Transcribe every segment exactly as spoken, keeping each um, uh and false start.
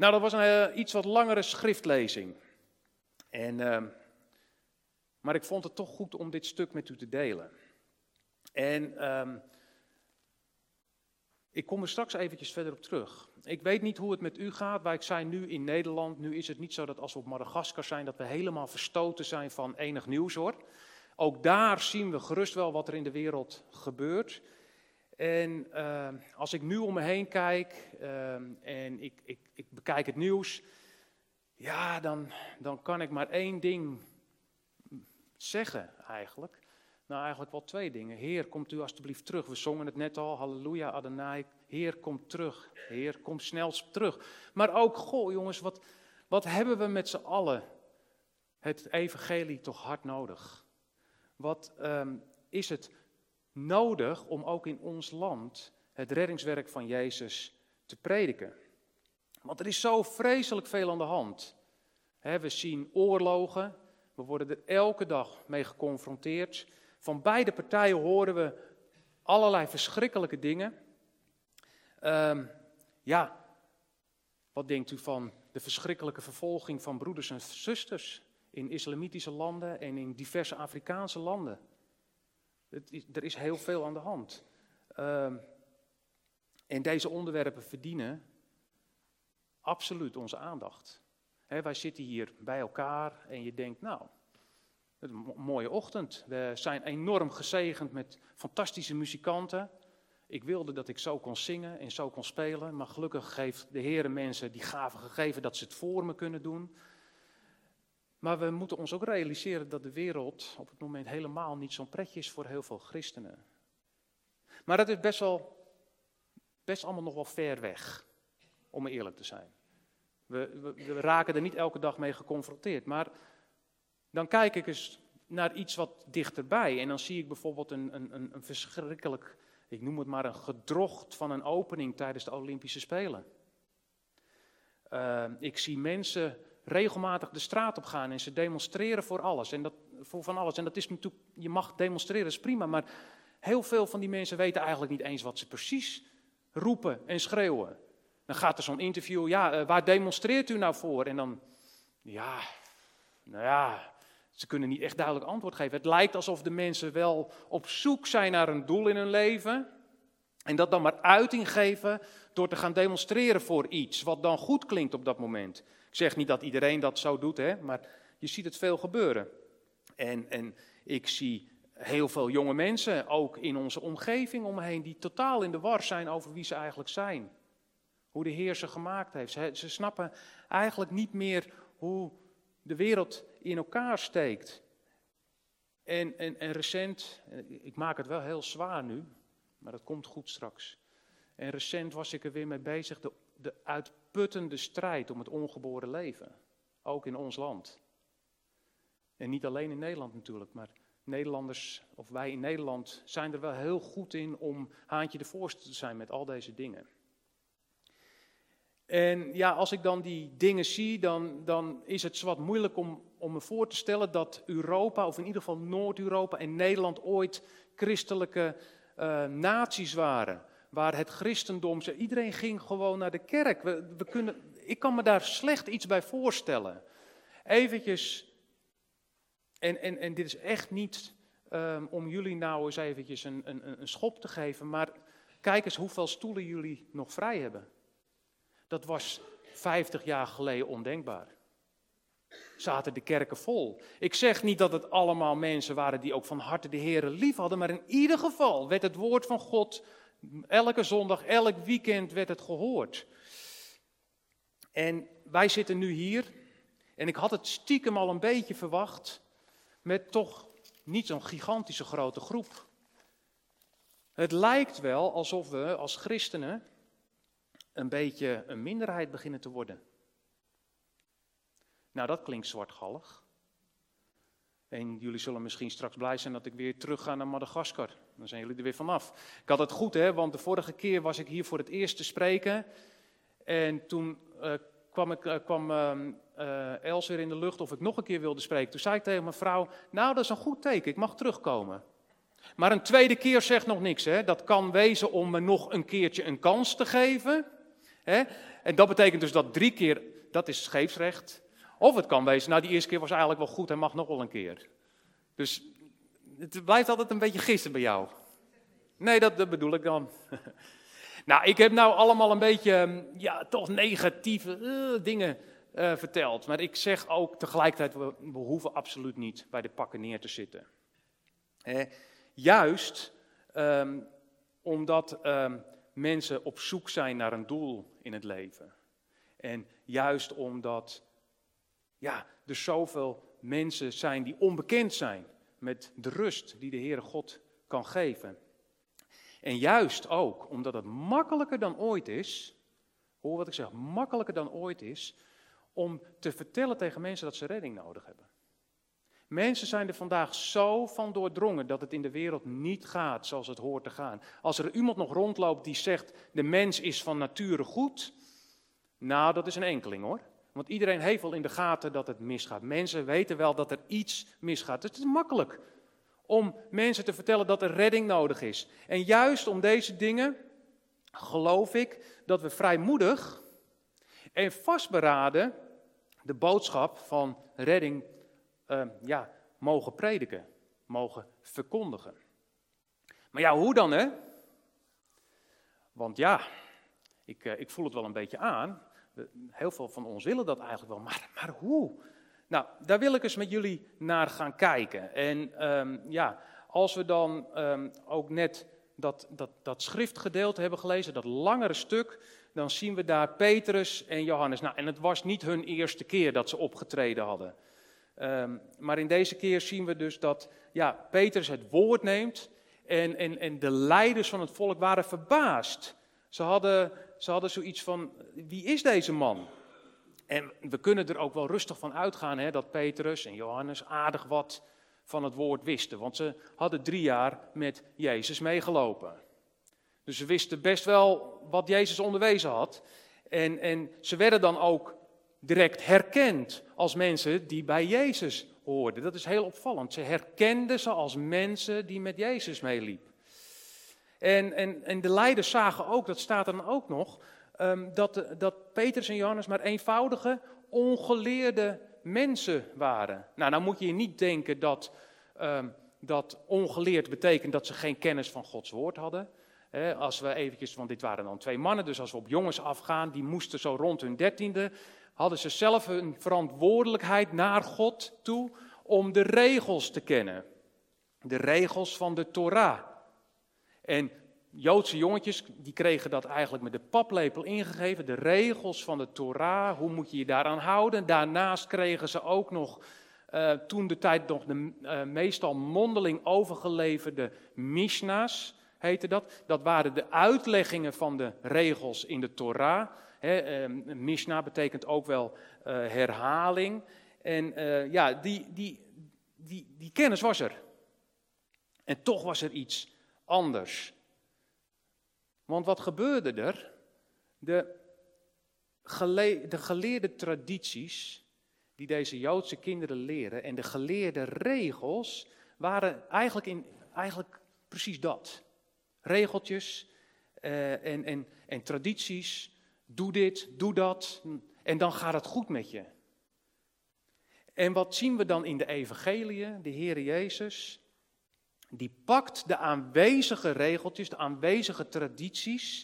Nou, dat was een uh, iets wat langere schriftlezing. En, uh, maar ik vond het toch goed om dit stuk met u te delen. En uh, ik kom er straks eventjes verder op terug. Ik weet niet hoe het met u gaat. Wij zijn nu in Nederland. Nu is het niet zo dat als we op Madagaskar zijn, dat we helemaal verstoten zijn van enig nieuws, hoor. Ook daar zien we gerust wel wat er in de wereld gebeurt. En uh, als ik nu om me heen kijk uh, en ik, ik, ik bekijk het nieuws, ja, dan, dan kan ik maar één ding zeggen eigenlijk. Nou, eigenlijk wel twee dingen. Heer, komt u alstublieft terug. We zongen het net al, halleluja, Adonai. Heer, kom terug. Heer, kom snel terug. Maar ook, goh jongens, wat, wat hebben we met z'n allen het evangelie toch hard nodig? Wat um, is het nodig om ook in ons land het reddingswerk van Jezus te prediken? Want er is zo vreselijk veel aan de hand. He, we zien oorlogen, we worden er elke dag mee geconfronteerd. Van beide partijen horen we allerlei verschrikkelijke dingen. Um, ja, wat denkt u van de verschrikkelijke vervolging van broeders en zusters in islamitische landen en in diverse Afrikaanse landen? Het is, er is heel veel aan de hand. Um, en deze onderwerpen verdienen absoluut onze aandacht. He, wij zitten hier bij elkaar en je denkt, nou, een mooie ochtend. We zijn enorm gezegend met fantastische muzikanten. Ik wilde dat ik zo kon zingen en zo kon spelen, maar gelukkig heeft de Heer mensen die gaven gegeven dat ze het voor me kunnen doen. Maar we moeten ons ook realiseren dat de wereld op het moment helemaal niet zo'n pretje is voor heel veel christenen. Maar dat is best wel, best allemaal nog wel ver weg, om eerlijk te zijn. We, we, we raken er niet elke dag mee geconfronteerd, maar dan kijk ik eens naar iets wat dichterbij en dan zie ik bijvoorbeeld een, een, een, een verschrikkelijk, ik noem het maar een gedrocht van een opening tijdens de Olympische Spelen. Uh, ik zie mensen regelmatig de straat op gaan en ze demonstreren voor alles en dat, voor van alles. En dat is natuurlijk, je mag demonstreren, is prima, maar heel veel van die mensen weten eigenlijk niet eens wat ze precies roepen en schreeuwen. Dan gaat er zo'n interview, ja, uh, waar demonstreert u nou voor? En dan, ja, nou ja, ze kunnen niet echt duidelijk antwoord geven. Het lijkt alsof de mensen wel op zoek zijn naar een doel in hun leven en dat dan maar uiting geven door te gaan demonstreren voor iets wat dan goed klinkt op dat moment. Ik zeg niet dat iedereen dat zo doet, hè, maar je ziet het veel gebeuren. En, en ik zie heel veel jonge mensen, ook in onze omgeving omheen, die totaal in de war zijn over wie ze eigenlijk zijn. Hoe de Heer ze gemaakt heeft. Ze, ze snappen eigenlijk niet meer hoe de wereld in elkaar steekt. En, en, en recent, ik maak het wel heel zwaar nu, maar dat komt goed straks. En recent was ik er weer mee bezig, de, de uitputtende strijd om het ongeboren leven. Ook in ons land. En niet alleen in Nederland natuurlijk, maar Nederlanders, of wij in Nederland, zijn er wel heel goed in om haantje de voorste te zijn met al deze dingen. En ja, als ik dan die dingen zie, dan, dan is het wat moeilijk om, om me voor te stellen dat Europa, of in ieder geval Noord-Europa en Nederland ooit christelijke uh, naties waren. Waar het christendom, iedereen ging gewoon naar de kerk. We, we kunnen, ik kan me daar slecht iets bij voorstellen. Eventjes, en, en, en dit is echt niet um, om jullie nou eens eventjes een, een, een schop te geven, maar kijk eens hoeveel stoelen jullie nog vrij hebben. Dat was vijftig jaar geleden ondenkbaar. Zaten de kerken vol. Ik zeg niet dat het allemaal mensen waren die ook van harte de Heere lief hadden, maar in ieder geval werd het woord van God elke zondag, elk weekend werd het gehoord. En wij zitten nu hier, en ik had het stiekem al een beetje verwacht, met toch niet zo'n gigantische grote groep. Het lijkt wel alsof we als christenen een beetje een minderheid beginnen te worden. Nou, dat klinkt zwartgallig. En jullie zullen misschien straks blij zijn dat ik weer terug ga naar Madagaskar. Dan zijn jullie er weer vanaf. Ik had het goed, hè, want de vorige keer was ik hier voor het eerst te spreken. En toen uh, kwam, ik, uh, kwam uh, uh, Els weer in de lucht of ik nog een keer wilde spreken. Toen zei ik tegen mijn vrouw, nou dat is een goed teken, ik mag terugkomen. Maar een tweede keer zegt nog niks, hè. Dat kan wezen om me nog een keertje een kans te geven. Hè? En dat betekent dus dat drie keer, dat is scheepsrecht. Of het kan wezen, nou die eerste keer was eigenlijk wel goed, hij mag nog wel een keer. Dus het blijft altijd een beetje gissen bij jou. Nee, dat, dat bedoel ik dan. Nou, ik heb nou allemaal een beetje, ja, toch negatieve uh, dingen uh, verteld. Maar ik zeg ook tegelijkertijd, we, we hoeven absoluut niet bij de pakken neer te zitten. Eh, juist um, omdat um, mensen op zoek zijn naar een doel in het leven. En juist omdat ja, er zoveel mensen zijn die onbekend zijn met de rust die de Heere God kan geven. En juist ook omdat het makkelijker dan ooit is, hoor wat ik zeg, makkelijker dan ooit is, om te vertellen tegen mensen dat ze redding nodig hebben. Mensen zijn er vandaag zo van doordrongen dat het in de wereld niet gaat zoals het hoort te gaan. Als er iemand nog rondloopt die zegt, de mens is van nature goed, nou dat is een enkeling hoor. Want iedereen heeft wel in de gaten dat het misgaat. Mensen weten wel dat er iets misgaat. Het is makkelijk om mensen te vertellen dat er redding nodig is. En juist om deze dingen geloof ik dat we vrijmoedig en vastberaden de boodschap van redding uh, ja, mogen prediken, mogen verkondigen. Maar ja, hoe dan hè? Want ja, ik, uh, ik voel het wel een beetje aan. Heel veel van ons willen dat eigenlijk wel, maar, maar hoe? Nou, daar wil ik eens met jullie naar gaan kijken. En um, ja, als we dan um, ook net dat, dat, dat schriftgedeelte hebben gelezen, dat langere stuk, dan zien we daar Petrus en Johannes. Nou, en het was niet hun eerste keer dat ze opgetreden hadden. Um, maar in deze keer zien we dus dat ja, Petrus het woord neemt en, en, en de leiders van het volk waren verbaasd. Ze hadden, ze hadden zoiets van, wie is deze man? En we kunnen er ook wel rustig van uitgaan hè, dat Petrus en Johannes aardig wat van het woord wisten. Want ze hadden drie jaar met Jezus meegelopen. Dus ze wisten best wel wat Jezus onderwezen had. En, en ze werden dan ook direct herkend als mensen die bij Jezus hoorden. Dat is heel opvallend. Ze herkenden ze als mensen die met Jezus meeliepen. En, en, en de leiders zagen ook, dat staat er dan ook nog, um, dat, dat Petrus en Johannes maar eenvoudige, ongeleerde mensen waren. Nou, nou moet je niet denken dat, um, dat ongeleerd betekent dat ze geen kennis van Gods woord hadden. He, als we eventjes, want dit waren dan twee mannen, dus als we op jongens afgaan, die moesten zo rond hun dertiende, hadden ze zelf een verantwoordelijkheid naar God toe om de regels te kennen. De regels van de Torah. En Joodse jongetjes, die kregen dat eigenlijk met de paplepel ingegeven, de regels van de Torah, hoe moet je je daaraan houden. Daarnaast kregen ze ook nog, uh, toen de tijd nog de uh, meestal mondeling overgeleverde Mishna's, heette dat. Dat waren de uitleggingen van de regels in de Torah. He, uh, Mishnah betekent ook wel uh, herhaling. En uh, ja, die, die, die, die kennis was er. En toch was er iets anders. Want wat gebeurde er? De, gele, de geleerde tradities die deze Joodse kinderen leren en de geleerde regels waren eigenlijk, in, eigenlijk precies dat. Regeltjes uh, en, en, en tradities. Doe dit, doe dat en dan gaat het goed met je. En wat zien we dan in de evangeliën? De Heer Jezus, die pakt de aanwezige regeltjes, de aanwezige tradities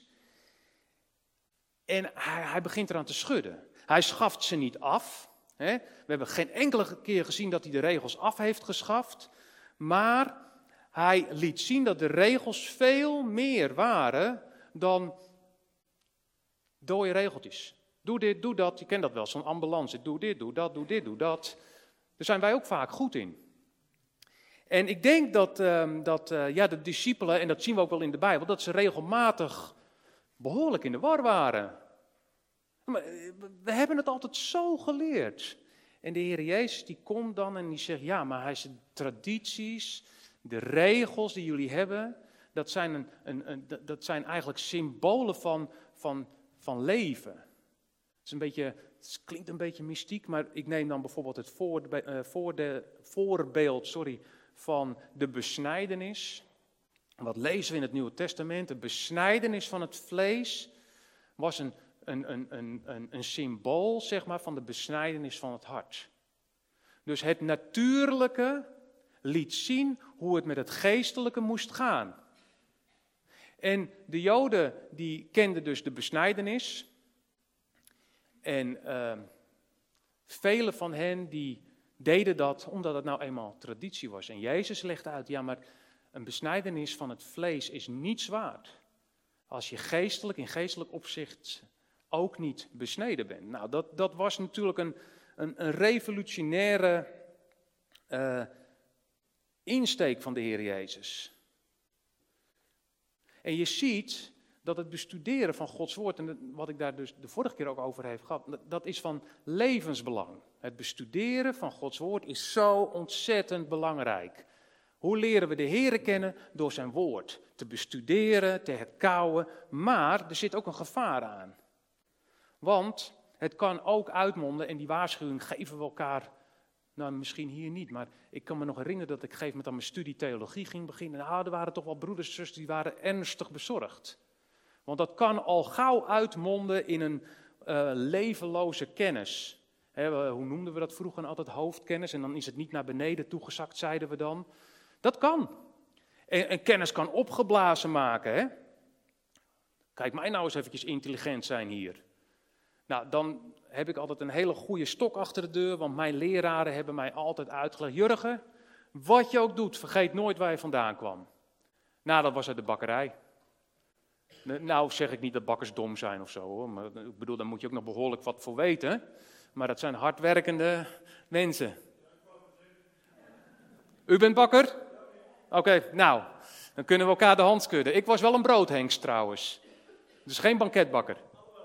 en hij, hij begint eraan te schudden. Hij schaft ze niet af. Hè? We hebben geen enkele keer gezien dat hij de regels af heeft geschaft, maar hij liet zien dat de regels veel meer waren dan dode regeltjes. Doe dit, doe dat, je kent dat wel, zo'n ambulance. Doe dit, doe dat, doe dit, doe dat. Daar zijn wij ook vaak goed in. En ik denk dat, uh, dat uh, ja, de discipelen, en dat zien we ook wel in de Bijbel, dat ze regelmatig behoorlijk in de war waren. Maar we hebben het altijd zo geleerd. En de Heer Jezus die komt dan en die zegt, ja, maar hij zegt, tradities, de regels die jullie hebben, dat zijn, een, een, een, dat zijn eigenlijk symbolen van, van, van leven. Het, is een beetje, het klinkt een beetje mystiek, maar ik neem dan bijvoorbeeld het voor, uh, voor de, voorbeeld sorry, van de besnijdenis. Wat lezen we in het Nieuwe Testament? De besnijdenis van het vlees was een, een, een, een, een, een symbool, zeg maar, van de besnijdenis van het hart. Dus het natuurlijke liet zien hoe het met het geestelijke moest gaan. En de Joden die kenden dus de besnijdenis. En uh, velen van hen die deden dat omdat het nou eenmaal traditie was. En Jezus legde uit, ja maar een besnijdenis van het vlees is niets waard. Als je geestelijk, in geestelijk opzicht ook niet besneden bent. Nou, dat, dat was natuurlijk een, een, een revolutionaire uh, insteek van de Heer Jezus. En je ziet dat het bestuderen van Gods woord, en wat ik daar dus de vorige keer ook over heb gehad, dat is van levensbelang. Het bestuderen van Gods woord is zo ontzettend belangrijk. Hoe leren we de Heere kennen? Door zijn woord te bestuderen, te herkauwen, maar er zit ook een gevaar aan. Want het kan ook uitmonden, en die waarschuwing geven we elkaar, nou misschien hier niet, maar ik kan me nog herinneren dat ik op een gegeven moment aan mijn studie theologie ging beginnen. Nou, er waren toch wel broeders en zusters die waren ernstig bezorgd. Want dat kan al gauw uitmonden in een uh, levenloze kennis. He, hoe noemden we dat vroeger altijd? Hoofdkennis. En dan is het niet naar beneden toegezakt, zeiden we dan. Dat kan. En, en kennis kan opgeblazen maken. Hè? Kijk, mij nou eens eventjes intelligent zijn hier. Nou, dan heb ik altijd een hele goede stok achter de deur. Want mijn leraren hebben mij altijd uitgelegd. Jurgen, wat je ook doet, vergeet nooit waar je vandaan kwam. Nou, dat was uit de bakkerij. Nou zeg ik niet dat bakkers dom zijn of zo, hoor. Maar ik bedoel, daar moet je ook nog behoorlijk wat voor weten. Maar dat zijn hardwerkende mensen. U bent bakker? Oké, okay, nou, dan kunnen we elkaar de hand schudden. Ik was wel een broodhengst trouwens. Dus geen banketbakker.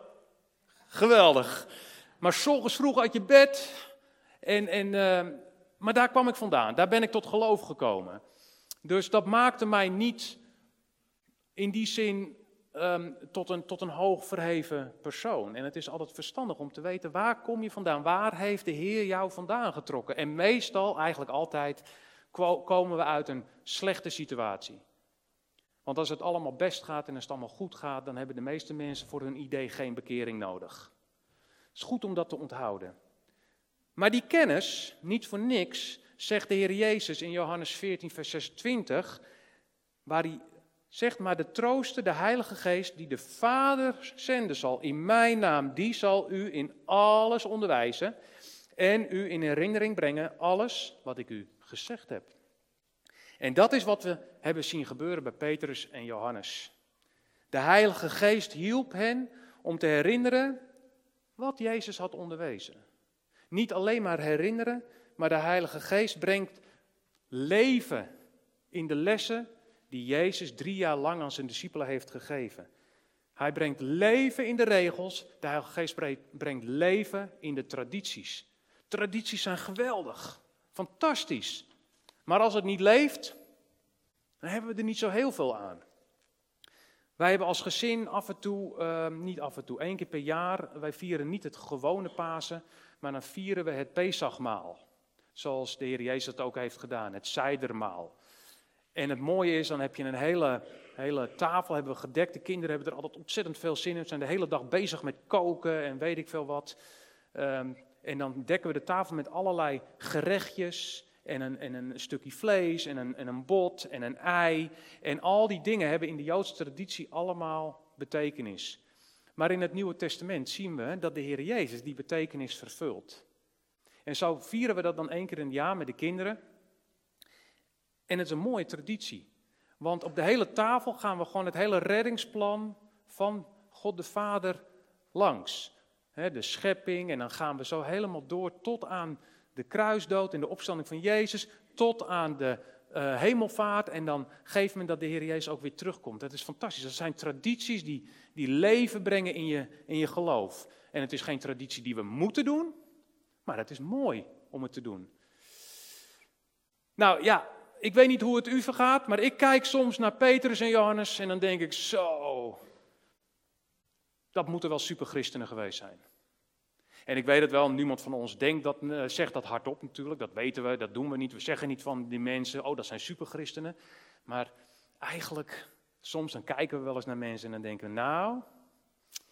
Geweldig. Maar 's ochtends vroeg uit je bed. En, en, uh, maar daar kwam ik vandaan. Daar ben ik tot geloof gekomen. Dus dat maakte mij niet in die zin Um, tot, een, tot een hoog verheven persoon. En het is altijd verstandig om te weten, waar kom je vandaan? Waar heeft de Heer jou vandaan getrokken? En meestal, eigenlijk altijd, komen we uit een slechte situatie. Want als het allemaal best gaat en als het allemaal goed gaat, dan hebben de meeste mensen voor hun idee geen bekering nodig. Het is goed om dat te onthouden. Maar die kennis, niet voor niks, zegt de Heer Jezus in Johannes veertien vers zesentwintig, waar hij zegt, maar de trooster, de Heilige Geest, die de Vader zenden zal in mijn naam, die zal u in alles onderwijzen en u in herinnering brengen alles wat ik u gezegd heb. En dat is wat we hebben zien gebeuren bij Petrus en Johannes. De Heilige Geest hielp hen om te herinneren wat Jezus had onderwezen. Niet alleen maar herinneren, maar de Heilige Geest brengt leven in de lessen die Jezus drie jaar lang aan zijn discipelen heeft gegeven. Hij brengt leven in de regels, de Heilige Geest brengt leven in de tradities. Tradities zijn geweldig, fantastisch. Maar als het niet leeft, dan hebben we er niet zo heel veel aan. Wij hebben als gezin af en toe, uh, niet af en toe, één keer per jaar, wij vieren niet het gewone Pasen, maar dan vieren we het Pesachmaal. Zoals de Heer Jezus het ook heeft gedaan, het Seidermaal. En het mooie is, dan heb je een hele, hele tafel, hebben we gedekt. De kinderen hebben er altijd ontzettend veel zin in. Ze zijn de hele dag bezig met koken en weet ik veel wat. Um, en dan dekken we de tafel met allerlei gerechtjes en een, en een stukje vlees en een, en een bot en een ei. En al die dingen hebben in de Joodse traditie allemaal betekenis. Maar in het Nieuwe Testament zien we dat de Heer Jezus die betekenis vervult. En zo vieren we dat dan één keer in het jaar met de kinderen. En het is een mooie traditie. Want op de hele tafel gaan we gewoon het hele reddingsplan van God de Vader langs. He, de schepping en dan gaan we zo helemaal door tot aan de kruisdood en de opstanding van Jezus. Tot aan de uh, hemelvaart en dan geeft men dat de Heer Jezus ook weer terugkomt. Dat is fantastisch. Dat zijn tradities die, die leven brengen in je, in je geloof. En het is geen traditie die we moeten doen, maar het is mooi om het te doen. Nou ja, ik weet niet hoe het u vergaat, maar ik kijk soms naar Petrus en Johannes en dan denk ik zo, dat moeten wel superchristenen geweest zijn. En ik weet het wel, niemand van ons denkt dat, uh, zegt dat hardop natuurlijk, dat weten we, dat doen we niet. We zeggen niet van die mensen, oh dat zijn superchristenen. Maar eigenlijk, soms dan kijken we wel eens naar mensen en dan denken we, nou,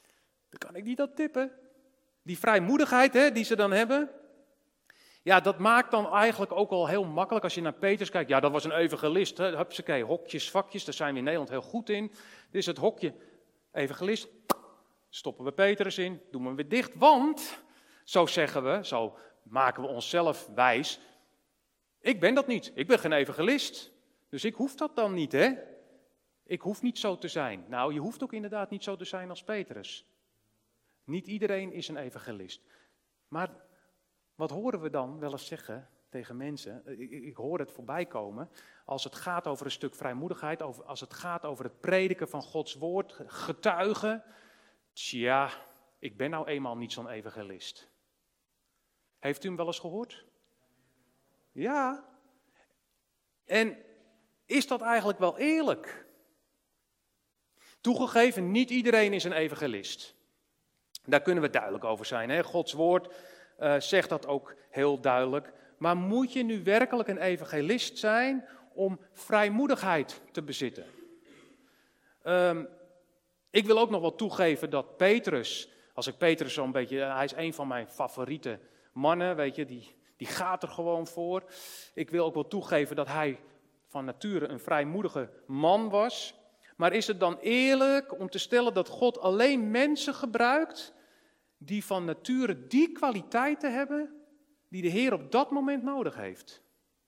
Dan kan ik niet aan tippen. Die vrijmoedigheid hè, die ze dan hebben. Ja, dat maakt dan eigenlijk ook al heel makkelijk als je naar Petrus kijkt. Ja, dat was een evangelist. Hè. Hupsakee, hokjes, vakjes, daar zijn we in Nederland heel goed in. Dit is het hokje evangelist. Stoppen we Petrus in, doen we hem weer dicht. Want, zo zeggen we, zo maken we onszelf wijs. Ik ben dat niet. Ik ben geen evangelist. Dus ik hoef dat dan niet, hè. Ik hoef niet zo te zijn. Nou, je hoeft ook inderdaad niet zo te zijn als Petrus. Niet iedereen is een evangelist. Maar wat horen we dan wel eens zeggen tegen mensen? Ik, ik hoor het voorbij komen. Als het gaat over een stuk vrijmoedigheid, over, als het gaat over het prediken van Gods woord, getuigen. Tja, ik ben nou eenmaal niet zo'n evangelist. Heeft u hem wel eens gehoord? Ja. En is dat eigenlijk wel eerlijk? Toegegeven, niet iedereen is een evangelist. Daar kunnen we duidelijk over zijn. Hè? Gods woord uh, zegt dat ook heel duidelijk. Maar moet je nu werkelijk een evangelist zijn om vrijmoedigheid te bezitten? Um, ik wil ook nog wel toegeven dat Petrus, als ik Petrus zo'n beetje, hij is een van mijn favoriete mannen, weet je, die, die gaat er gewoon voor. Ik wil ook wel toegeven dat hij van nature een vrijmoedige man was. Maar is het dan eerlijk om te stellen dat God alleen mensen gebruikt die van nature die kwaliteiten hebben die de Heer op dat moment nodig heeft?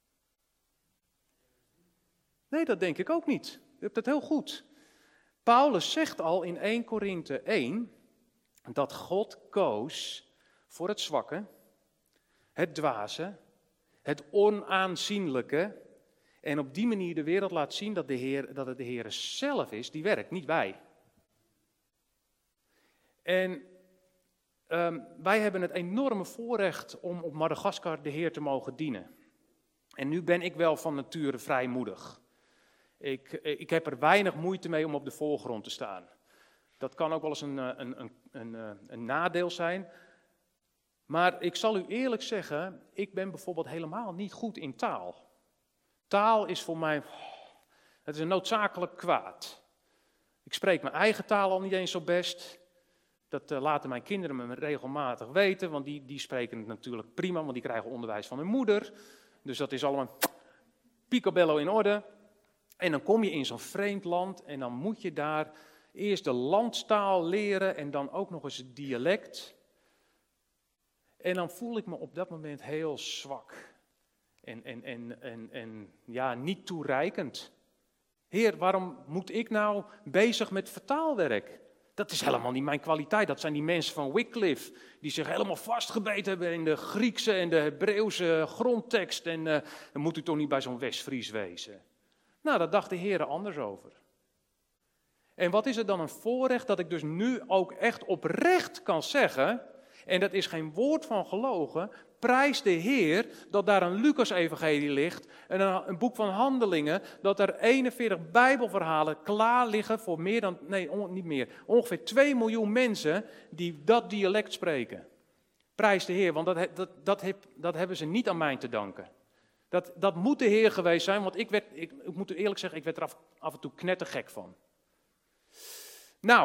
Nee, dat denk ik ook niet. U hebt het heel goed. Paulus zegt al in eerste Korinthe één dat God koos voor het zwakke, het dwaze, het onaanzienlijke en op die manier de wereld laat zien dat, de Heer, dat het de Heer zelf is die werkt, niet wij. En um, wij hebben het enorme voorrecht om op Madagaskar de Heer te mogen dienen. En nu ben ik wel van nature vrijmoedig. Ik, ik heb er weinig moeite mee om op de voorgrond te staan. Dat kan ook wel eens een, een, een, een, een nadeel zijn. Maar ik zal u eerlijk zeggen, ik ben bijvoorbeeld helemaal niet goed in taal. Taal is voor mij, het is een noodzakelijk kwaad. Ik spreek mijn eigen taal al niet eens zo best. Dat uh, laten mijn kinderen me regelmatig weten, want die, die spreken het natuurlijk prima, want die krijgen onderwijs van hun moeder. Dus dat is allemaal picobello in orde. En dan kom je in zo'n vreemd land en dan moet je daar eerst de landstaal leren en dan ook nog eens het dialect. En dan voel ik me op dat moment heel zwak en, en, en, en, en ja, niet toereikend. Heer, waarom moet ik nou bezig met vertaalwerk? Dat is helemaal niet mijn kwaliteit. Dat zijn die mensen van Wycliffe die zich helemaal vastgebeten hebben in de Griekse en de Hebreeuwse grondtekst. En uh, dan moet u toch niet bij zo'n West-Fries wezen. Nou, daar dacht de Heer anders over. En wat is het dan een voorrecht dat ik dus nu ook echt oprecht kan zeggen, en dat is geen woord van gelogen, prijs de Heer dat daar een Lucas-evangelie ligt en een, een boek van Handelingen, dat er eenenveertig Bijbelverhalen klaar liggen voor meer dan, nee, on, niet meer, ongeveer twee miljoen mensen die dat dialect spreken. Prijs de Heer, want dat, dat, dat, heb, dat hebben ze niet aan mij te danken. Dat, dat moet de Heer geweest zijn, want ik, werd, ik, ik moet u eerlijk zeggen, ik werd er af, af en toe knettergek van. Nou,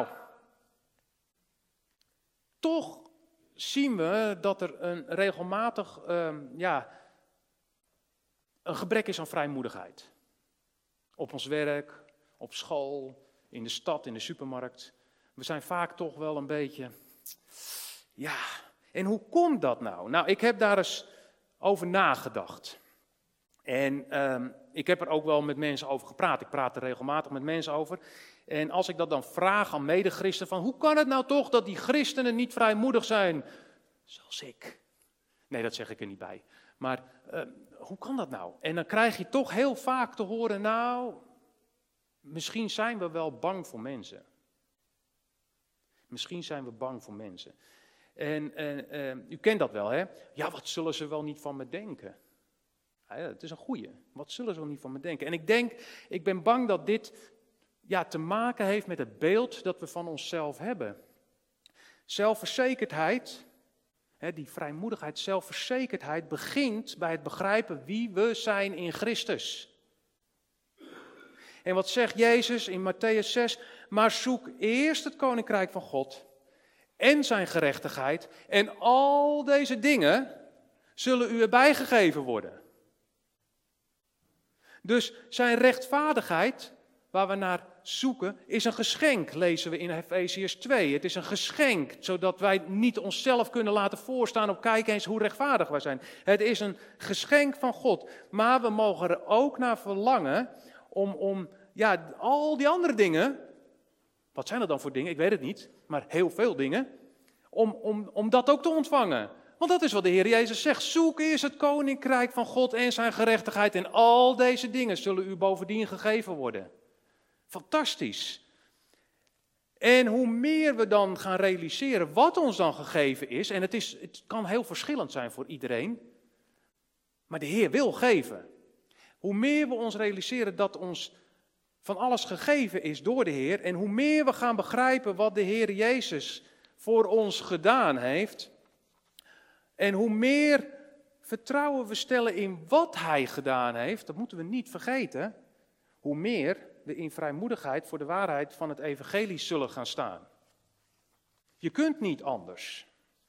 toch zien we dat er een regelmatig um, ja, een gebrek is aan vrijmoedigheid. Op ons werk, op school, in de stad, in de supermarkt. We zijn vaak toch wel een beetje, ja, en hoe komt dat nou? Nou, ik heb daar eens over nagedacht. En um, ik heb er ook wel met mensen over gepraat. Ik praat er regelmatig met mensen over. En als ik dat dan vraag aan medechristenen, van hoe kan het nou toch dat die christenen niet vrijmoedig zijn? Zoals ik. Nee, dat zeg ik er niet bij. Maar uh, hoe kan dat nou? En dan krijg je toch heel vaak te horen, nou, misschien zijn we wel bang voor mensen. Misschien zijn we bang voor mensen. En uh, uh, u kent dat wel, hè? Ja, wat zullen ze wel niet van me denken? Ja, het is een goeie. Wat zullen ze wel niet van me denken? En ik denk, ik ben bang dat dit ja, te maken heeft met het beeld dat we van onszelf hebben. Zelfverzekerdheid, hè, die vrijmoedigheid, zelfverzekerdheid begint bij het begrijpen wie we zijn in Christus. En wat zegt Jezus in Mattheüs zes? Maar zoek eerst het koninkrijk van God en zijn gerechtigheid. En al deze dingen zullen u erbij gegeven worden. Dus zijn rechtvaardigheid, waar we naar zoeken, is een geschenk, lezen we in Efeziërs twee. Het is een geschenk, zodat wij niet onszelf kunnen laten voorstaan op kijk eens hoe rechtvaardig wij zijn. Het is een geschenk van God, maar we mogen er ook naar verlangen om, om ja, al die andere dingen, wat zijn er dan voor dingen? Ik weet het niet, maar heel veel dingen, om, om, om dat ook te ontvangen. Want dat is wat de Heer Jezus zegt. Zoek eerst het koninkrijk van God en zijn gerechtigheid en al deze dingen zullen u bovendien gegeven worden. Fantastisch. En hoe meer we dan gaan realiseren wat ons dan gegeven is, en het, is, het kan heel verschillend zijn voor iedereen, maar de Heer wil geven. Hoe meer we ons realiseren dat ons van alles gegeven is door de Heer, en hoe meer we gaan begrijpen wat de Heer Jezus voor ons gedaan heeft, en hoe meer vertrouwen we stellen in wat Hij gedaan heeft, dat moeten we niet vergeten, hoe meer we in vrijmoedigheid voor de waarheid van het evangelie zullen gaan staan. Je kunt niet anders.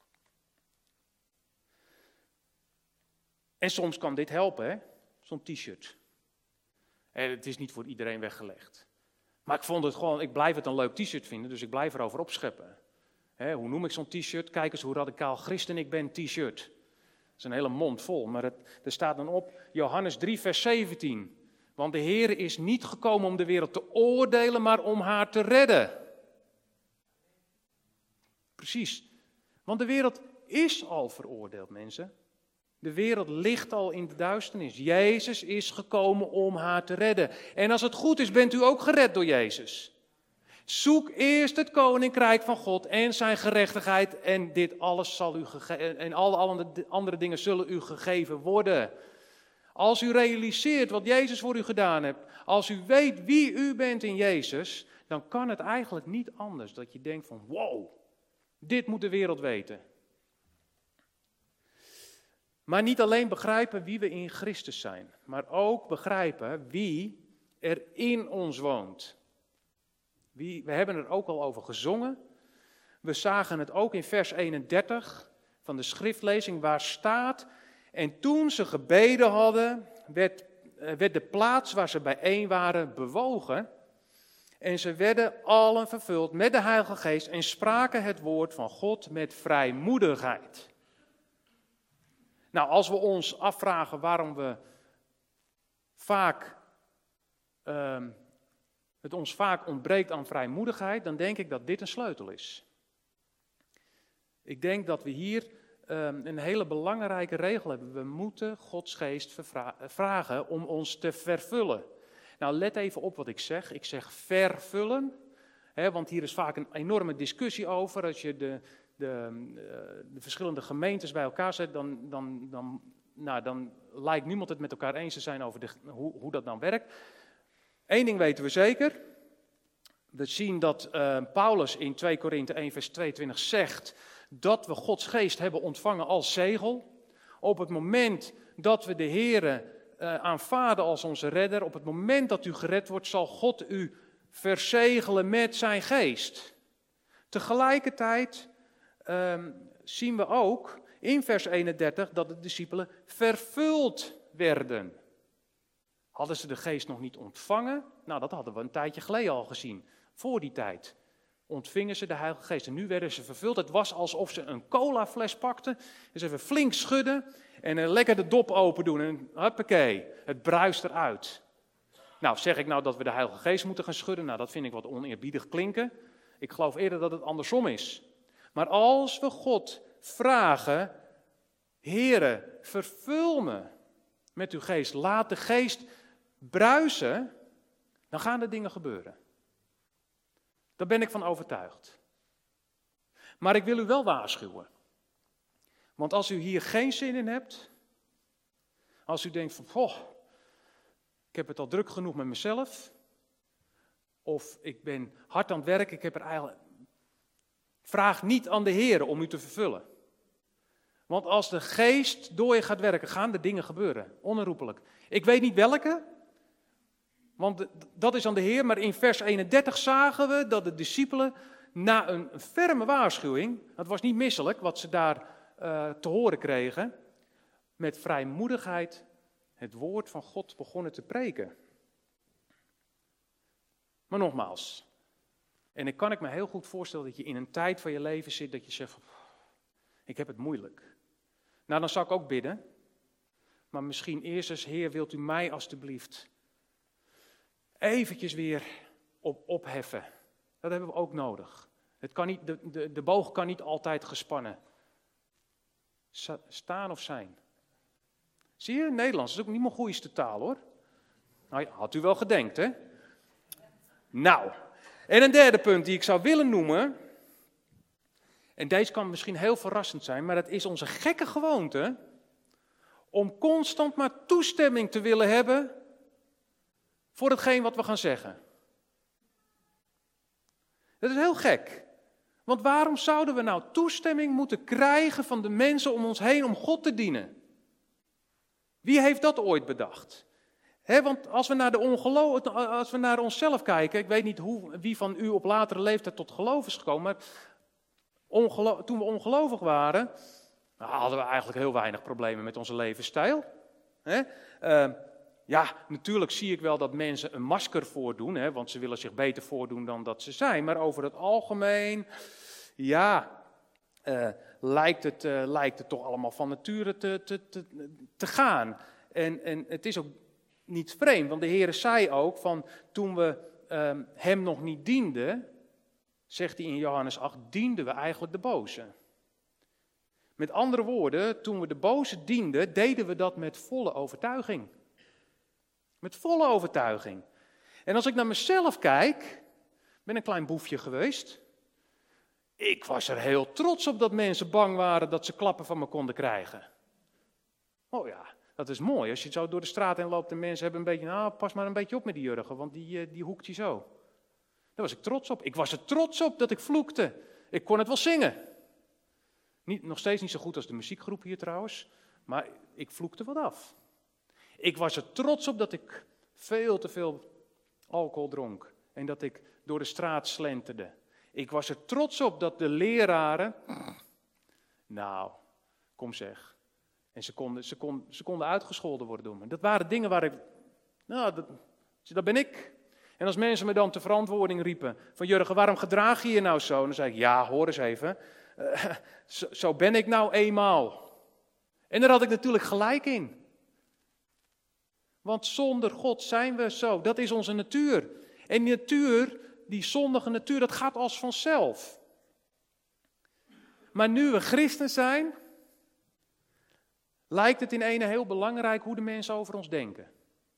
En soms kan dit helpen, hè? Zo'n t-shirt. En het is niet voor iedereen weggelegd. Maar ik vond het gewoon, ik blijf het een leuk t-shirt vinden, dus ik blijf erover opscheppen. Hè, hoe noem ik zo'n t-shirt? Kijk eens hoe radicaal christen ik ben, t-shirt. Dat is een hele mond vol, maar het, er staat dan op Johannes drie vers zeventien. Want de Heer is niet gekomen om de wereld te oordelen, maar om haar te redden. Precies. Want de wereld is al veroordeeld, mensen. De wereld ligt al in de duisternis. Jezus is gekomen om haar te redden. En als het goed is, bent u ook gered door Jezus. Zoek eerst het koninkrijk van God en zijn gerechtigheid. En dit alles zal u gege- en alle andere dingen zullen u gegeven worden. Als u realiseert wat Jezus voor u gedaan heeft, als u weet wie u bent in Jezus, dan kan het eigenlijk niet anders dat je denkt van wow, dit moet de wereld weten. Maar niet alleen begrijpen wie we in Christus zijn, maar ook begrijpen wie er in ons woont. Wie, we hebben er ook al over gezongen. We zagen het ook in vers eenendertig van de schriftlezing waar staat: en toen ze gebeden hadden, werd, werd de plaats waar ze bijeen waren bewogen. En ze werden allen vervuld met de Heilige Geest en spraken het woord van God met vrijmoedigheid. Nou, als we ons afvragen waarom we vaak, uh, het ons vaak ontbreekt aan vrijmoedigheid, dan denk ik dat dit een sleutel is. Ik denk dat we hier uh, een hele belangrijke regel hebben. We moeten Gods geest vervra- vragen om ons te vervullen. Nou, let even op wat ik zeg. Ik zeg vervullen, hè, want hier is vaak een enorme discussie over. Als je de, de, de verschillende gemeentes bij elkaar zet, dan, dan, dan, nou, dan lijkt niemand het met elkaar eens te zijn over de, hoe, hoe dat dan werkt. Eén ding weten we zeker. We zien dat uh, Paulus in twee Korinthe één vers tweeëntwintig zegt dat we Gods geest hebben ontvangen als zegel. Op het moment dat we de Here uh, aanvaarden als onze redder, op het moment dat u gered wordt, zal God u verzegelen met zijn geest. Tegelijkertijd uh, zien we ook in vers eenendertig dat de discipelen vervuld werden. Hadden ze de geest nog niet ontvangen? Nou, dat hadden we een tijdje geleden al gezien. Voor die tijd ontvingen ze de Heilige Geest. En nu werden ze vervuld. Het was alsof ze een colafles pakten. Dus even flink schudden. En uh, lekker de dop open doen. En huppakee, het bruist eruit. Nou, zeg ik nou dat we de Heilige Geest moeten gaan schudden? Nou, dat vind ik wat oneerbiedig klinken. Ik geloof eerder dat het andersom is. Maar als we God vragen: Heere, vervul me met uw geest. Laat de geest bruisen. Dan gaan er dingen gebeuren. Daar ben ik van overtuigd. Maar ik wil u wel waarschuwen. Want als u hier geen zin in hebt, als u denkt van, oh, ik heb het al druk genoeg met mezelf, of ik ben hard aan het werk, ik heb er eigenlijk, vraag niet aan de Heer om u te vervullen. Want als de geest door je gaat werken, gaan er dingen gebeuren, onherroepelijk. Ik weet niet welke, want dat is aan de Heer, maar in vers eenendertig zagen we dat de discipelen na een, een ferme waarschuwing, het was niet misselijk wat ze daar uh, te horen kregen, met vrijmoedigheid het woord van God begonnen te preken. Maar nogmaals, en ik kan ik me heel goed voorstellen dat je in een tijd van je leven zit dat je zegt, ik heb het moeilijk. Nou, dan zou ik ook bidden, maar misschien eerst eens, Heer, wilt u mij alstublieft eventjes weer op, opheffen. Dat hebben we ook nodig. Het kan niet, de, de, de boog kan niet altijd gespannen staan of zijn. Zie je, Nederlands is ook niet mijn goeiste taal hoor. Nou, had u wel gedenkt, hè? Nou, en een derde punt die ik zou willen noemen, en deze kan misschien heel verrassend zijn, maar dat is onze gekke gewoonte om constant maar toestemming te willen hebben voor hetgeen wat we gaan zeggen. Dat is heel gek. Want waarom zouden we nou toestemming moeten krijgen van de mensen om ons heen om God te dienen? Wie heeft dat ooit bedacht? He, want als we, naar de ongelo- als we naar onszelf kijken, ik weet niet hoe, wie van u op latere leeftijd tot geloof is gekomen, maar ongelo- toen we ongelovig waren, nou, hadden we eigenlijk heel weinig problemen met onze levensstijl. He? Uh, ja, natuurlijk zie ik wel dat mensen een masker voordoen, hè, want ze willen zich beter voordoen dan dat ze zijn. Maar over het algemeen, ja, uh, lijkt, het, uh, lijkt het toch allemaal van nature te, te, te, te gaan. En, en het is ook niet vreemd, want de Heer zei ook van toen we uh, hem nog niet dienden, zegt hij in Johannes acht, dienden we eigenlijk de boze. Met andere woorden, toen we de boze dienden, deden we dat met volle overtuiging. Met volle overtuiging. En als ik naar mezelf kijk, ben een klein boefje geweest. Ik was er heel trots op dat mensen bang waren dat ze klappen van me konden krijgen. Oh ja, dat is mooi. Als je zo door de straat heen loopt en mensen hebben een beetje, nou pas maar een beetje op met die Jurgen, want die, die hoekt je zo. Daar was ik trots op. Ik was er trots op dat ik vloekte. Ik kon het wel zingen. Niet, nog steeds niet zo goed als de muziekgroep hier trouwens, maar ik vloekte wat af. Ik was er trots op dat ik veel te veel alcohol dronk en dat ik door de straat slenterde. Ik was er trots op dat de leraren, nou, kom zeg, en ze konden, ze konden, ze konden uitgescholden worden door me. Dat waren dingen waar ik, nou, dat, dat ben ik. En als mensen me dan ter verantwoording riepen, van Jurgen, waarom gedraag je je nou zo? En dan zei ik, ja, hoor eens even, uh, zo, zo ben ik nou eenmaal. En daar had ik natuurlijk gelijk in. Want zonder God zijn we zo. Dat is onze natuur. En die natuur, die zondige natuur, dat gaat als vanzelf. Maar nu we christen zijn, lijkt het in ene heel belangrijk hoe de mensen over ons denken.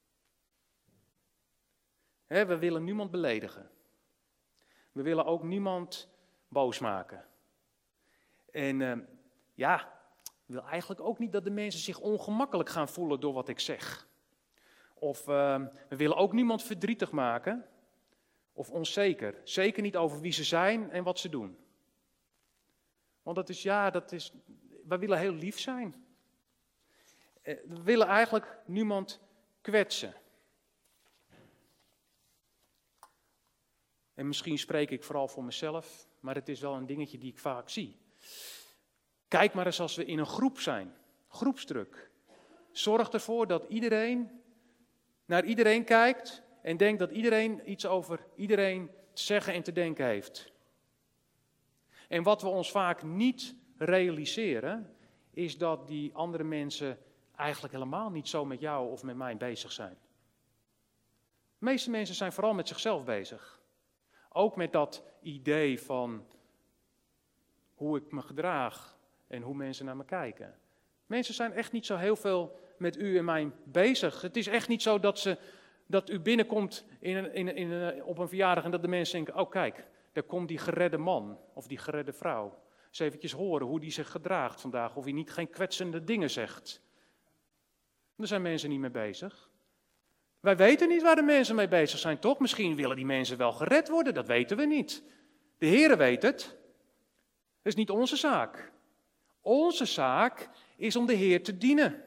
He, we willen niemand beledigen. We willen ook niemand boos maken. En uh, ja, ik wil eigenlijk ook niet dat de mensen zich ongemakkelijk gaan voelen door wat ik zeg. Of uh, we willen ook niemand verdrietig maken of onzeker. Zeker niet over wie ze zijn en wat ze doen. Want dat is, ja, dat is, wij willen heel lief zijn. Uh, we willen eigenlijk niemand kwetsen. En misschien spreek ik vooral voor mezelf, maar het is wel een dingetje die ik vaak zie. Kijk maar eens als we in een groep zijn, groepsdruk. Zorg ervoor dat iedereen naar iedereen kijkt en denkt dat iedereen iets over iedereen te zeggen en te denken heeft. En wat we ons vaak niet realiseren, is dat die andere mensen eigenlijk helemaal niet zo met jou of met mij bezig zijn. De meeste mensen zijn vooral met zichzelf bezig. Ook met dat idee van hoe ik me gedraag en hoe mensen naar me kijken. Mensen zijn echt niet zo heel veel met u en mij bezig. Het is echt niet zo dat, ze, dat u binnenkomt in een, in, in een, op een verjaardag en dat de mensen denken, oh kijk, daar komt die geredde man of die geredde vrouw. Eens eventjes horen hoe die zich gedraagt vandaag, of hij niet geen kwetsende dingen zegt. Daar zijn mensen niet mee bezig. Wij weten niet waar de mensen mee bezig zijn, toch? Misschien willen die mensen wel gered worden, dat weten we niet. De Heere weet het. Dat is niet onze zaak. Onze zaak is om de Heer te dienen.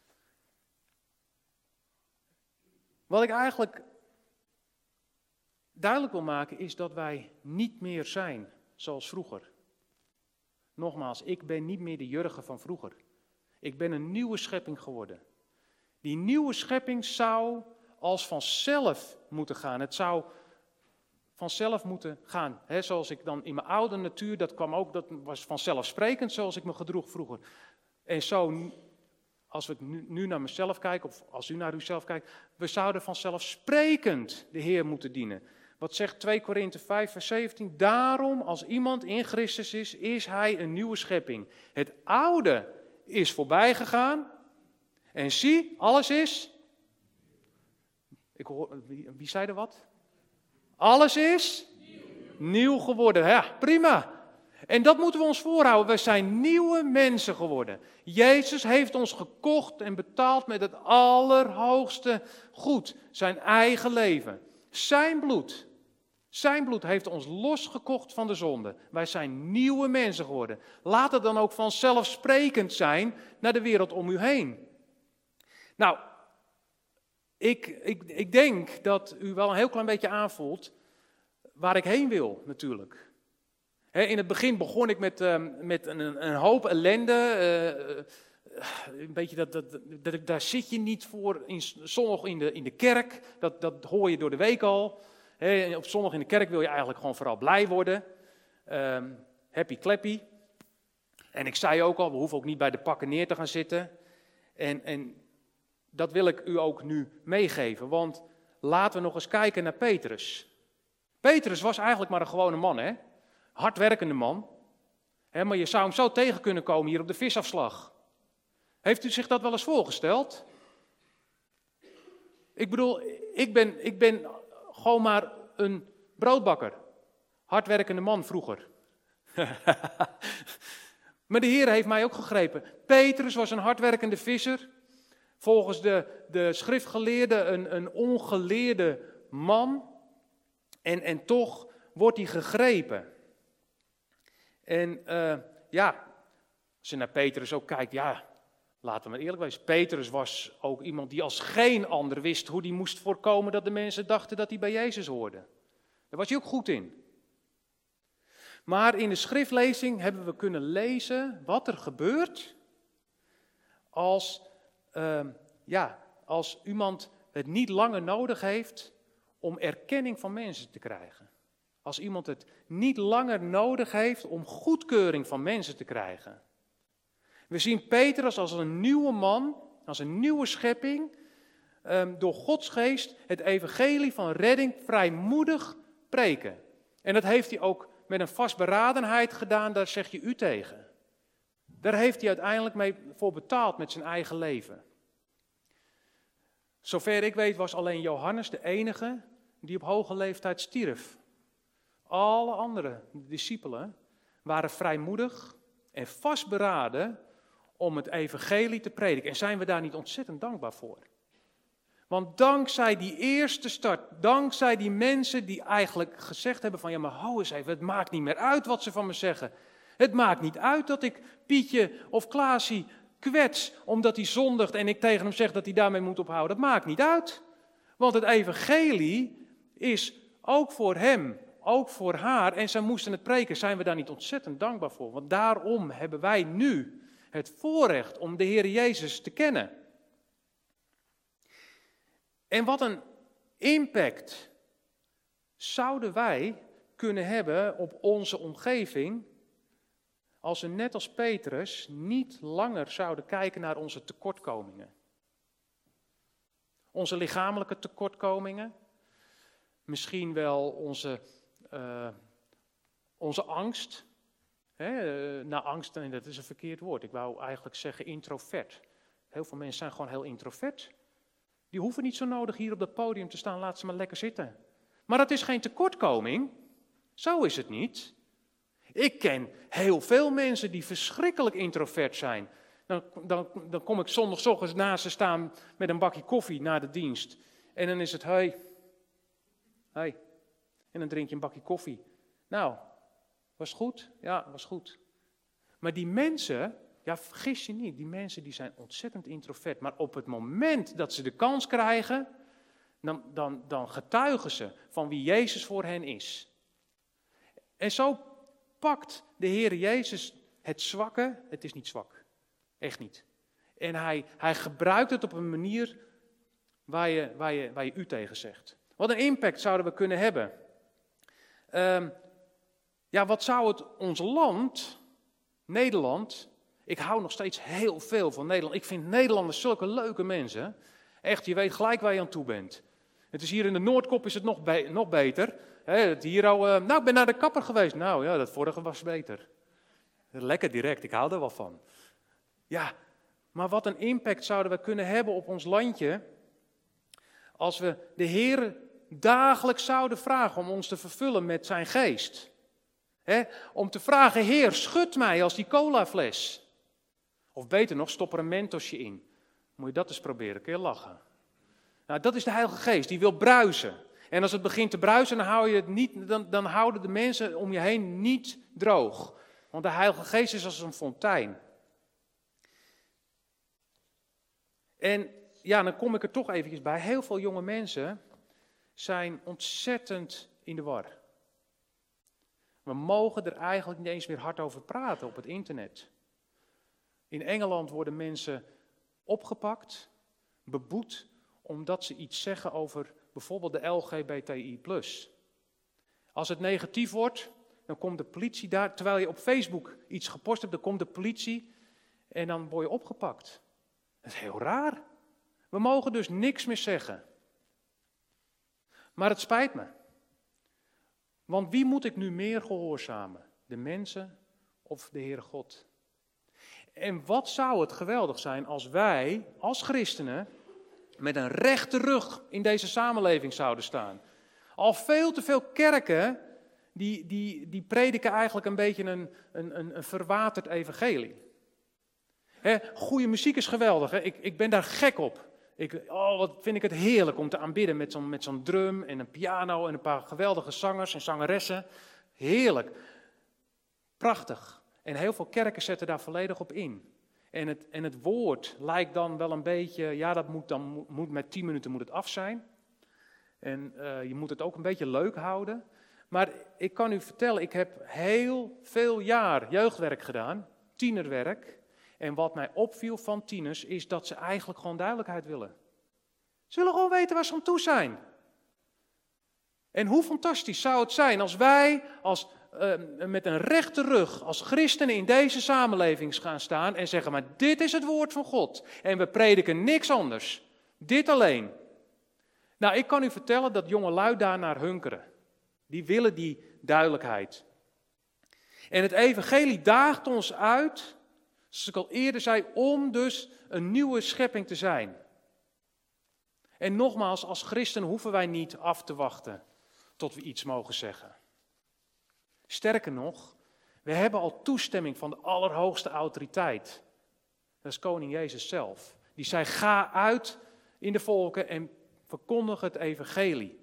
Wat ik eigenlijk duidelijk wil maken is dat wij niet meer zijn zoals vroeger. Nogmaals, ik ben niet meer de Jurgen van vroeger. Ik ben een nieuwe schepping geworden. Die nieuwe schepping zou als vanzelf moeten gaan. Het zou vanzelf moeten gaan. He, zoals ik dan in mijn oude natuur, dat kwam ook, dat was vanzelfsprekend zoals ik me gedroeg vroeger. En zo, als we nu, nu naar mezelf kijken, of als u naar uzelf kijkt, we zouden vanzelfsprekend de Heer moeten dienen. Wat zegt twee Korinthe vijf vers zeventien? Daarom, als iemand in Christus is, is hij een nieuwe schepping. Het oude is voorbij gegaan. En zie, alles is... Ik hoor, wie, wie zei er wat? Alles is nieuw, nieuw geworden. Ja, prima. En dat moeten we ons voorhouden. We zijn nieuwe mensen geworden. Jezus heeft ons gekocht en betaald met het allerhoogste goed. Zijn eigen leven. Zijn bloed. Zijn bloed heeft ons losgekocht van de zonde. Wij zijn nieuwe mensen geworden. Laat het dan ook vanzelfsprekend zijn naar de wereld om u heen. Nou, ik, ik, ik denk dat u wel een heel klein beetje aanvoelt waar ik heen wil natuurlijk. He, in het begin begon ik met, uh, met een, een hoop ellende. Uh, een beetje dat, dat, dat, daar zit je niet voor, in, zondag in de, in de kerk, dat, dat hoor je door de week al. He, op zondag in de kerk wil je eigenlijk gewoon vooral blij worden. Um, happy clappy. En ik zei ook al, we hoeven ook niet bij de pakken neer te gaan zitten. En, en dat wil ik u ook nu meegeven, want laten we nog eens kijken naar Petrus. Petrus was eigenlijk maar een gewone man, hè? Hardwerkende man. Hè, maar je zou hem zo tegen kunnen komen hier op de visafslag. Heeft u zich dat wel eens voorgesteld? Ik bedoel, ik ben, ik ben gewoon maar een broodbakker. Hardwerkende man vroeger. Maar de Heer heeft mij ook gegrepen. Petrus was een hardwerkende visser. Volgens de, de schriftgeleerden een, een ongeleerde man. En, en toch wordt hij gegrepen. En uh, ja, als je naar Petrus ook kijkt, ja, laten we maar eerlijk wezen. Petrus was ook iemand die als geen ander wist hoe hij moest voorkomen dat de mensen dachten dat hij bij Jezus hoorde. Daar was hij ook goed in. Maar in de schriftlezing hebben we kunnen lezen wat er gebeurt als, uh, ja, als iemand het niet langer nodig heeft om erkenning van mensen te krijgen. Als iemand het niet langer nodig heeft om goedkeuring van mensen te krijgen. We zien Petrus als een nieuwe man, als een nieuwe schepping, um, door Gods geest het evangelie van redding vrijmoedig preken. En dat heeft hij ook met een vastberadenheid gedaan, daar zeg je u tegen. Daar heeft hij uiteindelijk mee voor betaald met zijn eigen leven. Zover ik weet was alleen Johannes de enige die op hoge leeftijd stierf. Alle andere discipelen waren vrijmoedig en vastberaden om het evangelie te prediken. En zijn we daar niet ontzettend dankbaar voor? Want dankzij die eerste start, dankzij die mensen die eigenlijk gezegd hebben van ja maar hou eens even, het maakt niet meer uit wat ze van me zeggen. Het maakt niet uit dat ik Pietje of Klaasie kwets omdat hij zondigt en ik tegen hem zeg dat hij daarmee moet ophouden. Dat maakt niet uit. Want het evangelie is ook voor hem, ook voor haar en zij moesten het preken. Zijn we daar niet ontzettend dankbaar voor? Want daarom hebben wij nu het voorrecht om de Heer Jezus te kennen. En wat een impact zouden wij kunnen hebben op onze omgeving als we net als Petrus niet langer zouden kijken naar onze tekortkomingen. Onze lichamelijke tekortkomingen, misschien wel onze, uh, onze angst. Hè, uh, nou, angst, en dat is een verkeerd woord. Ik wou eigenlijk zeggen introvert. Heel veel mensen zijn gewoon heel introvert. Die hoeven niet zo nodig hier op dat podium te staan, laat ze maar lekker zitten. Maar dat is geen tekortkoming. Zo is het niet. Ik ken heel veel mensen die verschrikkelijk introvert zijn. Dan, dan, dan kom ik zondagochtends naast ze staan met een bakje koffie na de dienst. En dan is het, hey, hey. En dan drink je een bakje koffie. Nou, was goed? Ja, was goed. Maar die mensen, ja vergis je niet, die mensen die zijn ontzettend introvert. Maar op het moment dat ze de kans krijgen, dan, dan, dan getuigen ze van wie Jezus voor hen is. En zo pakt de Heer Jezus het zwakke, het is niet zwak, echt niet. En hij, hij gebruikt het op een manier waar je, waar, je, waar je u tegen zegt. Wat een impact zouden we kunnen hebben. Um, ja, wat zou het ons land, Nederland, ik hou nog steeds heel veel van Nederland. Ik vind Nederlanders zulke leuke mensen. Echt, je weet gelijk waar je aan toe bent. Het is hier in de Noordkop is het nog, be- nog beter. He, het hier al, uh, nou, ik ben naar de kapper geweest. Nou ja, dat vorige was beter. Lekker direct, ik hou er wel van. Ja, maar wat een impact zouden we kunnen hebben op ons landje als we de Heer dagelijks zouden vragen om ons te vervullen met zijn geest. He, om te vragen, Heer, schud mij als die colafles. Of beter nog, stop er een Mentosje in. Moet je dat eens proberen, kun je lachen. Nou, dat is de Heilige Geest, die wil bruisen. En als het begint te bruisen, dan, hou je het niet, dan, dan houden de mensen om je heen niet droog. Want de Heilige Geest is als een fontein. En ja, dan kom ik er toch eventjes bij. Heel veel jonge mensen zijn ontzettend in de war. We mogen er eigenlijk niet eens meer hard over praten op het internet. In Engeland worden mensen opgepakt, beboet, omdat ze iets zeggen over bijvoorbeeld de L G B T I plus. Als het negatief wordt, dan komt de politie daar, terwijl je op Facebook iets gepost hebt, dan komt de politie en dan word je opgepakt. Dat is heel raar. We mogen dus niks meer zeggen. Maar het spijt me. Want wie moet ik nu meer gehoorzamen? De mensen of de Heere God? En wat zou het geweldig zijn als wij, als christenen, met een rechte rug in deze samenleving zouden staan. Al veel te veel kerken, die, die, die prediken eigenlijk een beetje een, een, een verwaterd evangelie. He, goede muziek is geweldig, hè? Ik, ik ben daar gek op. Ik, oh, wat vind ik het heerlijk om te aanbidden met zo'n, met zo'n drum en een piano en een paar geweldige zangers en zangeressen. Heerlijk. Prachtig. En heel veel kerken zetten daar volledig op in. En het, en het woord lijkt dan wel een beetje, ja, dat moet dan moet met tien minuten moet het af zijn. En uh, je moet het ook een beetje leuk houden. Maar ik kan u vertellen, ik heb heel veel jaar jeugdwerk gedaan, tienerwerk. En wat mij opviel van tieners is dat ze eigenlijk gewoon duidelijkheid willen. Ze willen gewoon weten waar ze aan toe zijn. En hoe fantastisch zou het zijn als wij als, uh, met een rechte rug als christenen in deze samenleving gaan staan en zeggen, maar dit is het woord van God. En we prediken niks anders. Dit alleen. Nou, ik kan u vertellen dat jongelui daarnaar hunkeren. Die willen die duidelijkheid. En het evangelie daagt ons uit, zoals ik al eerder zei, om dus een nieuwe schepping te zijn. En nogmaals, als christenen hoeven wij niet af te wachten tot we iets mogen zeggen. Sterker nog, we hebben al toestemming van de allerhoogste autoriteit. Dat is koning Jezus zelf. Die zei, ga uit in de volken en verkondig het evangelie.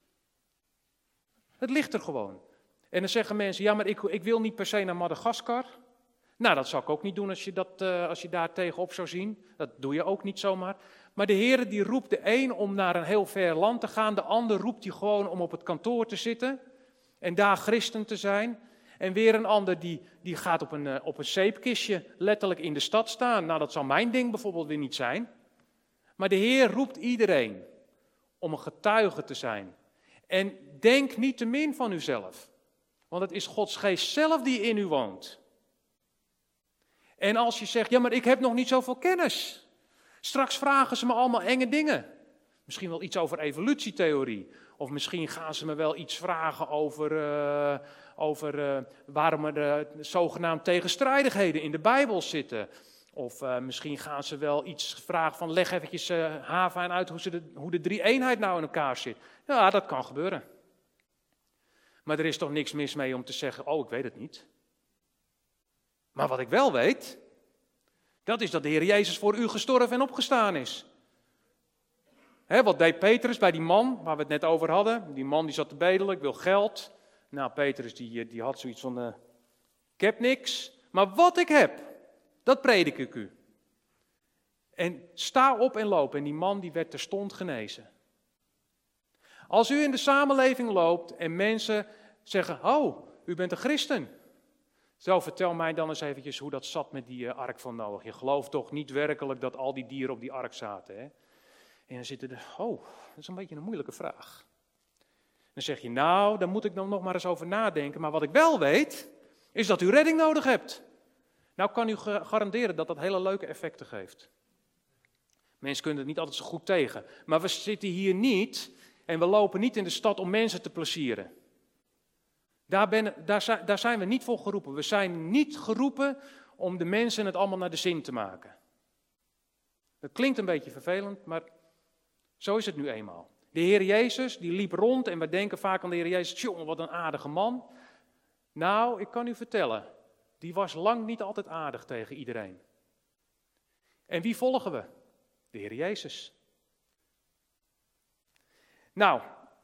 Het ligt er gewoon. En dan zeggen mensen, ja, maar ik, ik wil niet per se naar Madagaskar. Nou, dat zou ik ook niet doen als je, dat, uh, als je daar tegenop zou zien. Dat doe je ook niet zomaar. Maar de Heer die roept de een om naar een heel ver land te gaan. De ander roept die gewoon om op het kantoor te zitten. En daar christen te zijn. En weer een ander die, die gaat op een, uh, op een zeepkistje letterlijk in de stad staan. Nou, dat zal mijn ding bijvoorbeeld weer niet zijn. Maar de Heer roept iedereen om een getuige te zijn. En denk niet te min van uzelf. Want het is Gods geest zelf die in u woont. En als je zegt, ja, maar ik heb nog niet zoveel kennis. Straks vragen ze me allemaal enge dingen. Misschien wel iets over evolutietheorie. Of misschien gaan ze me wel iets vragen over, uh, over uh, waarom er uh, zogenaamd tegenstrijdigheden in de Bijbel zitten. Of uh, misschien gaan ze wel iets vragen van leg eventjes uh, Hava uit hoe, ze de, hoe de drie-eenheid nou in elkaar zit. Ja, dat kan gebeuren. Maar er is toch niks mis mee om te zeggen, oh, ik weet het niet. Maar wat ik wel weet, dat is dat de Heer Jezus voor u gestorven en opgestaan is. Hè, wat deed Petrus bij die man waar we het net over hadden? Die man die zat te bedelen, ik wil geld. Nou, Petrus die, die had zoiets van, uh, ik heb niks. Maar wat ik heb, dat predik ik u. En sta op en loop. En die man die werd terstond genezen. Als u in de samenleving loopt en mensen zeggen, oh, u bent een christen. Zo, vertel mij dan eens eventjes hoe dat zat met die uh, ark van Noach. Je gelooft toch niet werkelijk dat al die dieren op die ark zaten, hè? En dan zitten er, oh, dat is een beetje een moeilijke vraag. Dan zeg je, nou, daar moet ik dan nog maar eens over nadenken. Maar wat ik wel weet, is dat u redding nodig hebt. Nou kan u garanderen dat dat hele leuke effecten geeft. Mensen kunnen het niet altijd zo goed tegen. Maar we zitten hier niet en we lopen niet in de stad om mensen te plezieren. Daar, ben, daar, zijn, daar zijn we niet voor geroepen. We zijn niet geroepen om de mensen het allemaal naar de zin te maken. Dat klinkt een beetje vervelend, maar zo is het nu eenmaal. De Heer Jezus, die liep rond en we denken vaak aan de Heer Jezus, jongen, wat een aardige man. Nou, ik kan u vertellen, die was lang niet altijd aardig tegen iedereen. En wie volgen we? De Heer Jezus. Nou,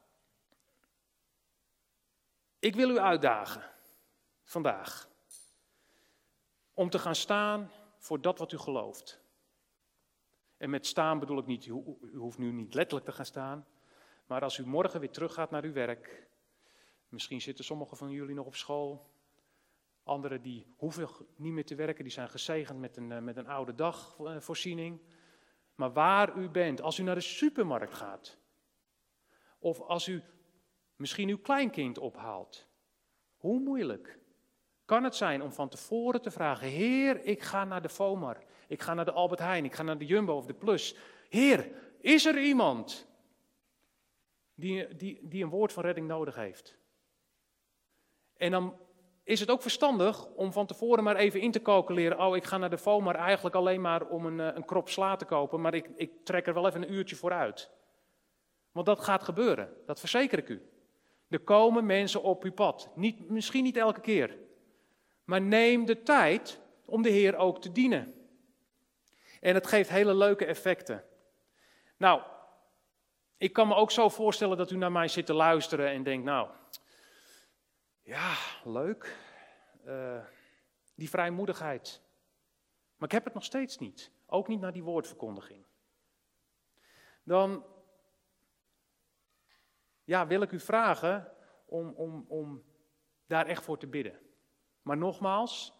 ik wil u uitdagen, vandaag, om te gaan staan voor dat wat u gelooft. En met staan bedoel ik niet, u, u hoeft nu niet letterlijk te gaan staan, maar als u morgen weer teruggaat naar uw werk, misschien zitten sommigen van jullie nog op school, anderen die hoeven niet meer te werken, die zijn gezegend met een, met een oude dagvoorziening. Maar waar u bent, als u naar de supermarkt gaat, of als u misschien uw kleinkind ophaalt, hoe moeilijk kan het zijn om van tevoren te vragen, Heer, ik ga naar de Vomar, ik ga naar de Albert Heijn, ik ga naar de Jumbo of de Plus. Heer, is er iemand die, die, die een woord van redding nodig heeft? En dan is het ook verstandig om van tevoren maar even in te calculeren, oh, ik ga naar de Vomar eigenlijk alleen maar om een, een krop sla te kopen, maar ik, ik trek er wel even een uurtje voor uit. Want dat gaat gebeuren, dat verzeker ik u. Er komen mensen op uw pad. Niet, misschien niet elke keer. Maar neem de tijd om de Heer ook te dienen. En het geeft hele leuke effecten. Nou, ik kan me ook zo voorstellen dat u naar mij zit te luisteren en denkt, nou, ja, leuk. Uh, die vrijmoedigheid. Maar ik heb het nog steeds niet. Ook niet naar die woordverkondiging. Dan ja, wil ik u vragen om, om, om daar echt voor te bidden. Maar nogmaals,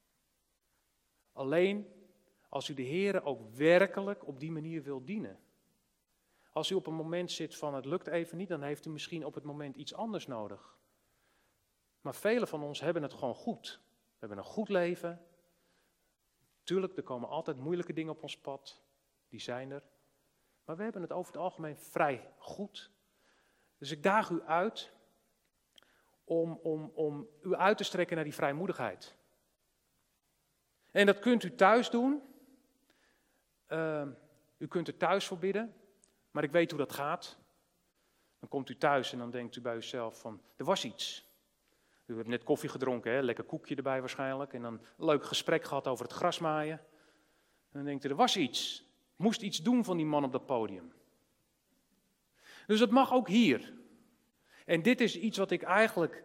alleen als u de Heer ook werkelijk op die manier wilt dienen. Als u op een moment zit van het lukt even niet, dan heeft u misschien op het moment iets anders nodig. Maar velen van ons hebben het gewoon goed. We hebben een goed leven. Tuurlijk, er komen altijd moeilijke dingen op ons pad. Die zijn er. Maar we hebben het over het algemeen vrij goed. Dus ik daag u uit om, om, om u uit te strekken naar die vrijmoedigheid. En dat kunt u thuis doen. Uh, u kunt er thuis voor bidden. Maar ik weet hoe dat gaat. Dan komt u thuis en dan denkt u bij uzelf van, er was iets. U hebt net koffie gedronken, hè? Lekker koekje erbij waarschijnlijk. En dan een leuk gesprek gehad over het grasmaaien. En dan denkt u, er was iets. Moest iets doen van die man op dat podium. Dus dat mag ook hier. En dit is iets wat ik eigenlijk,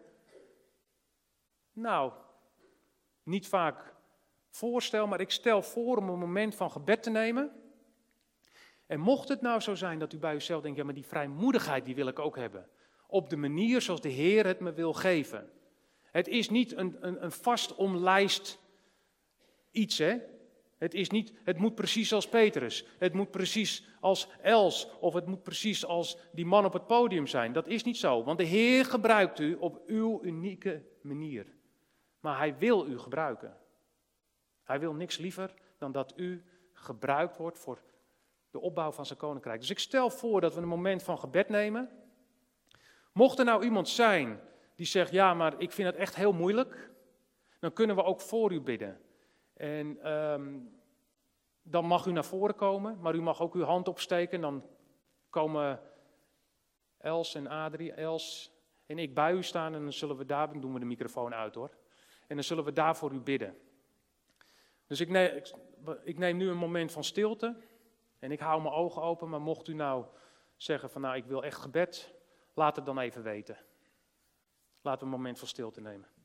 nou, niet vaak voorstel, maar ik stel voor om een moment van gebed te nemen. En mocht het nou zo zijn dat u bij uzelf denkt, ja, maar die vrijmoedigheid die wil ik ook hebben. Op de manier zoals de Heer het me wil geven. Het is niet een, een, een vast omlijst iets, hè. Het is niet, het moet precies als Petrus, het moet precies als Els, of het moet precies als die man op het podium zijn. Dat is niet zo, want de Heer gebruikt u op uw unieke manier. Maar Hij wil u gebruiken. Hij wil niks liever dan dat u gebruikt wordt voor de opbouw van zijn koninkrijk. Dus ik stel voor dat we een moment van gebed nemen. Mocht er nou iemand zijn die zegt, ja, maar ik vind het echt heel moeilijk, dan kunnen we ook voor u bidden. En um, dan mag u naar voren komen, maar u mag ook uw hand opsteken. Dan komen Els en Adrie, Els en ik bij u staan en dan zullen we daar, dan doen we de microfoon uit hoor. En dan zullen we daar voor u bidden. Dus ik neem, ik, ik neem nu een moment van stilte en ik hou mijn ogen open, maar mocht u nou zeggen van nou ik wil echt gebed, laat het dan even weten. Laten we een moment van stilte nemen.